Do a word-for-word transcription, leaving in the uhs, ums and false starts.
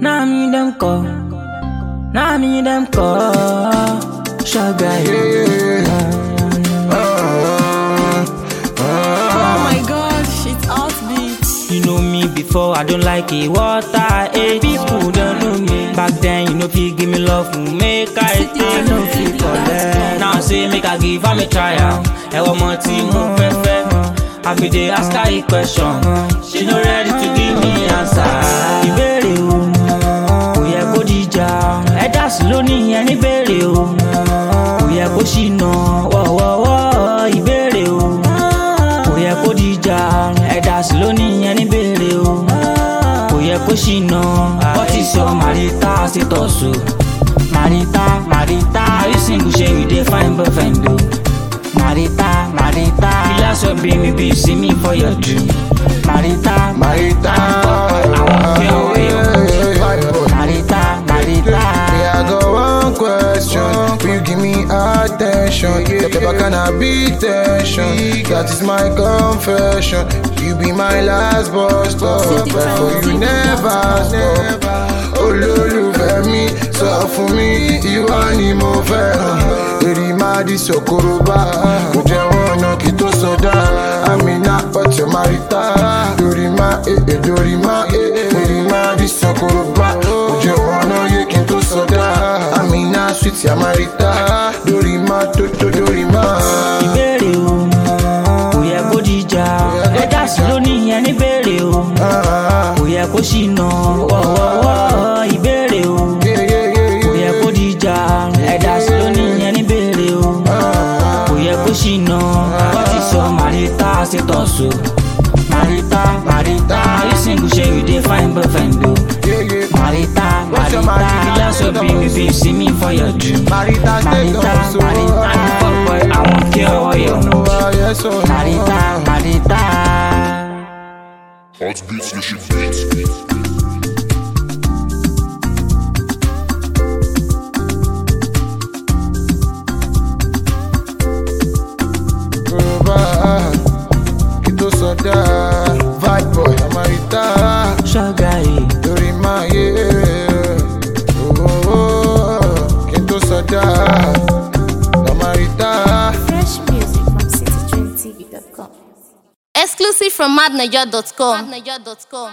Now me them call, now me them call. Sugar, yeah. Oh my gosh, it's Outbeat. You know me before, I don't like it. What I hate, people don't know me. Back then, you know, if you give me love, make I stay, no feel for that. Now say, make I give am a try. I want more team, more fair. I be dey ask her a question, she no ready to give me answer. Ìbéèrè o, kò yẹ kó dìjà. Ẹ̀dá sì ló ní ẹni béèrè o, kò yẹ kó ṣìnà. Wọ́wọ́wọ́ ìbéèrè o, kò yẹ kó dìjà. Ẹ̀dá sì ló ní ẹni béèrè o, kò yẹ kó ṣìnà. What is your marital status o? Marital, marital. Are you single? Ṣé you dey find boyfriend o? Marita, Marita, relax your baby, baby, see me for your dream. Marita, Marita, I want your way. Marita, Marita. Yeah, I got one question. Will you give me attention? Yeah, never can I be tension? That is my confession. You be my last bus stop, but for you never stop. Olólùfẹ́ mi, sọ fún mi, ìwọ ni mo fẹ́ràn. Èrì máa di Sokoroba, kò jẹ́ wọn ọ̀nà kí tó sọdá. Amina ọ̀tẹ̀ Marita, lórí máa èè lórí máa èè. Èrì máa di Sokoroba, kò jẹ́ wọn ọ̀nà yé kí tó sọdá. Amina sweet ya Marita, lórí máa tó tó lórí máa. Ìbéèrè o, kò yẹ kó dìjà. Ẹ̀dá sì ló ní ẹni béèrè o, kò yẹ kó ṣìnà. Wọ́wọ́wọ́ ìbéèrè o, kò yẹ kó dìjà. Ẹ̀dá sì ló ní ẹni béèrè o, kò yẹ kó ṣìnà. What is your marital status o? Marita, Marita. Are you single? Ṣé you dey find boyfriend o? Marita, Marita. Relax your baby, baby, see me for your dream. Marita, Marita, Marita. I'm a fuck boy, I won't care what you know. Marita, Marita. Outbeats, the shit beats. Kito soda, vibe boy, Marita, Sugar, lórí máa yé. Oh, oh, oh, Kito soda, Marita. Fresh music from city trend t v dot com. Exclusive from mad niger dot com.